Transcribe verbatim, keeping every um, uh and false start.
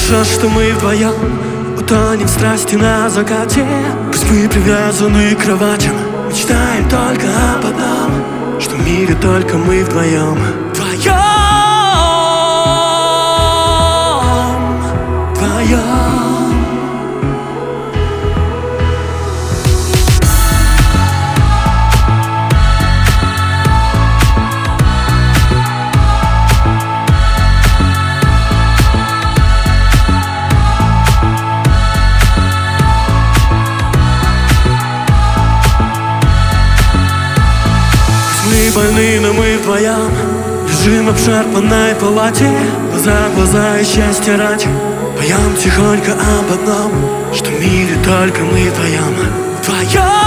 хорошо, что мы вдвоем утонем в страсти на закате. Пусть мы привязаны к кроватям, мечтаем только об одном, что в мире только мы вдвоем. Вдвоем, вдвоем. Мы больны, но мы вдвоем лежим в обшарпанной палате, глаза в глаза и счастье ради. Поем тихонько об одном, что в мире только мы вдвоем. Вдвоем.